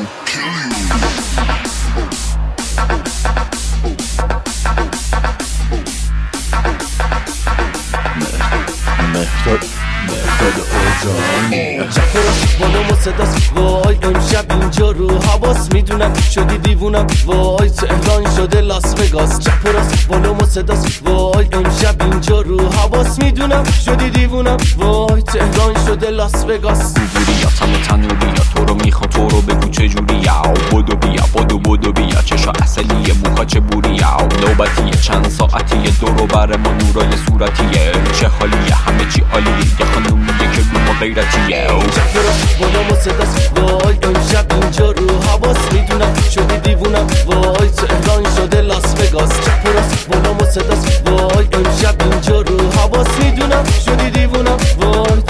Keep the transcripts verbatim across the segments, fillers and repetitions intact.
مهداد مهداد آجانی چپراش بالام و صداست وای امشب اینجا رو حواس میدونم شدی دیوونم وای تهران شده لاس وگاس چپراش بالام و صداست وای امشب اینجا رو حواس میدونم شدی دیوونم وای تهران شده لاس وگاس بوریاتم تنوریات تو رو میخوام تو رو بگو چجوری یا بدو بیا بدو بدو بیا چشا اصلیه موها چه بوریا نوبتیه چند ساعتیه دورو بر ما نورای صورتیه چه حالیه همه چی عالیه یه خانومیه که رو ما غیرتیه چپراش بالام و صداست وای امشب اینجا رو حواس میدونم شدی دیوونم وای تهران شده لاس وگاس چپراش بالام و صداست وای امشب اینجا رو حواس میدونم شدی دیوونم وای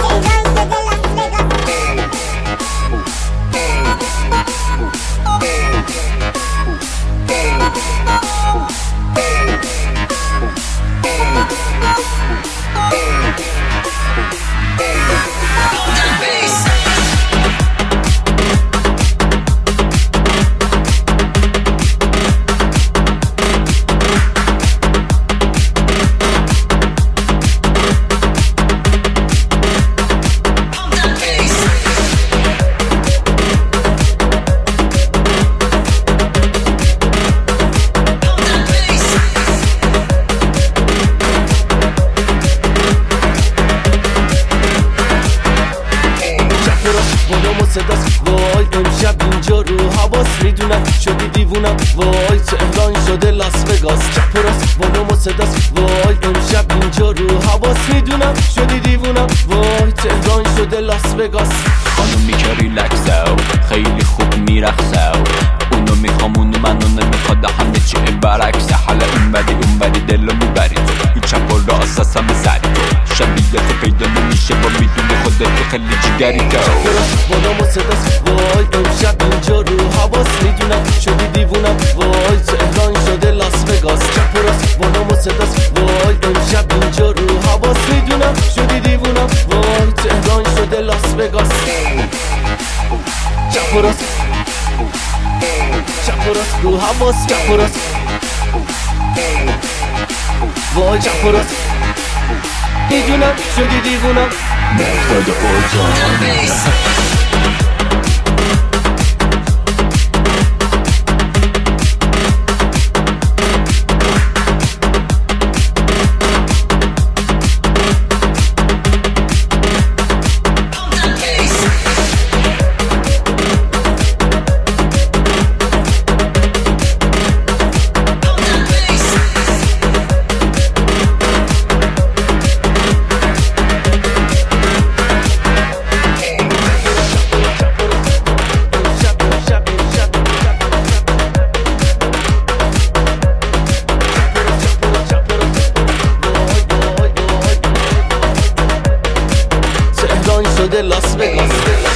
صداست وای امشب اینجا رو حواس میدونم شدی دیوونم وای تهران شده لاس وگاس چپراست بالام و صداست وای امشب اینجا رو حواس میدونم شدی دیوونم وای تهران شده لاس وگاس خانومی که ریلکسه خیلی خوب میرخصه اونو میخوام اونو منو نمیخواد همه چی برعکسه حالا این بری اون بری دلو میبری تو چپ و راست اصلا میزری تو شبیه تو پیدا نمیشه با میدونی خودت خیلی جگری تو چپراست بالام و صداست وای امشب اینجا رو حواس میدونم شدی دیوونم وای تهران شده لاس وگاس چپراست بالام و صداست وای امشب اینجا رو حواس میدونم شدی دیوونم وای تهران شده لاس وگاس چپراست چپراست رو حواس چپراست وای چپراست میدونم شدی دیوونم مهداد آجانی de Las Vegas.